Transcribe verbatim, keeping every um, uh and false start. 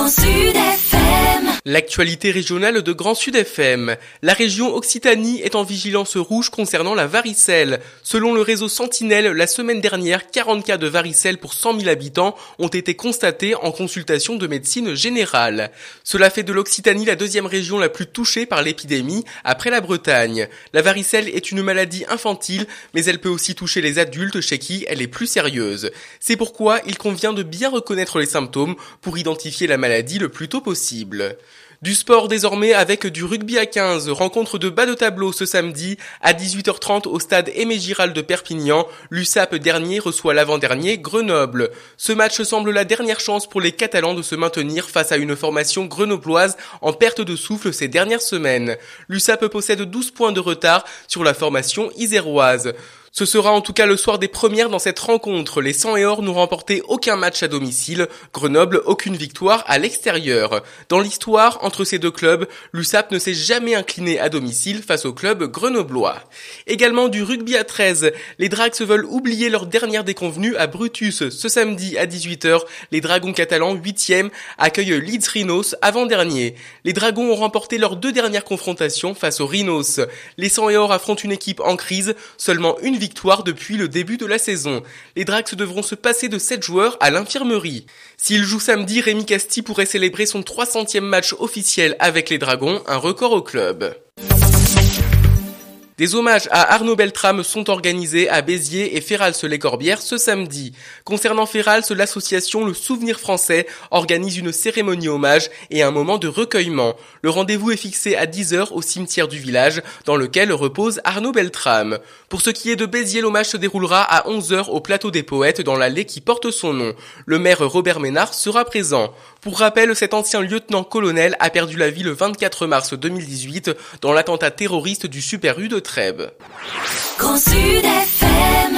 Sud F M. L'actualité régionale de Grand Sud F M. La région Occitanie est en vigilance rouge concernant la varicelle. Selon le réseau Sentinelle, la semaine dernière, quarante cas de varicelle pour cent mille habitants ont été constatés en consultation de médecine générale. Cela fait de l'Occitanie la deuxième région la plus touchée par l'épidémie, après la Bretagne. La varicelle est une maladie infantile, mais elle peut aussi toucher les adultes chez qui elle est plus sérieuse. C'est pourquoi il convient de bien reconnaître les symptômes pour identifier la maladie le plus tôt possible. Du sport désormais avec du rugby à quinze, rencontre de bas de tableau ce samedi à dix-huit heures trente au stade Aimé Giral de Perpignan. L'U S A P dernier reçoit l'avant-dernier Grenoble. Ce match semble la dernière chance pour les Catalans de se maintenir face à une formation grenobloise en perte de souffle ces dernières semaines. L'U S A P possède douze points de retard sur la formation iséroise. Ce sera en tout cas le soir des premières dans cette rencontre. Les cent et or n'ont remporté aucun match à domicile. Grenoble, aucune victoire à l'extérieur. Dans l'histoire, entre ces deux clubs, l'U S A P ne s'est jamais incliné à domicile face au club grenoblois. Également du rugby à treize. Les Drags veulent oublier leur dernière déconvenue à Brutus. Ce samedi à dix-huit heures, les Dragons catalans, huitième, accueillent Leeds Rhinos avant-dernier. Les Dragons ont remporté leurs deux dernières confrontations face aux Rhinos. Les cent et or affrontent une équipe en crise, seulement une victoire depuis le début de la saison. Les Drax devront se passer de sept joueurs à l'infirmerie. S'il joue samedi, Rémi Casti pourrait célébrer son trois centième match officiel avec les Dragons, un record au club. Des hommages à Arnaud Beltrame sont organisés à Béziers et Férals-les-Corbières ce samedi. Concernant Férals, l'association Le Souvenir Français organise une cérémonie hommage et un moment de recueillement. Le rendez-vous est fixé à dix heures au cimetière du village, dans lequel repose Arnaud Beltrame. Pour ce qui est de Béziers, l'hommage se déroulera à onze heures au plateau des poètes dans l'allée qui porte son nom. Le maire Robert Ménard sera présent. Pour rappel, cet ancien lieutenant-colonel a perdu la vie le vingt-quatre mars deux mille dix-huit dans l'attentat terroriste du Super U de Trèbes. Grand Sud F M.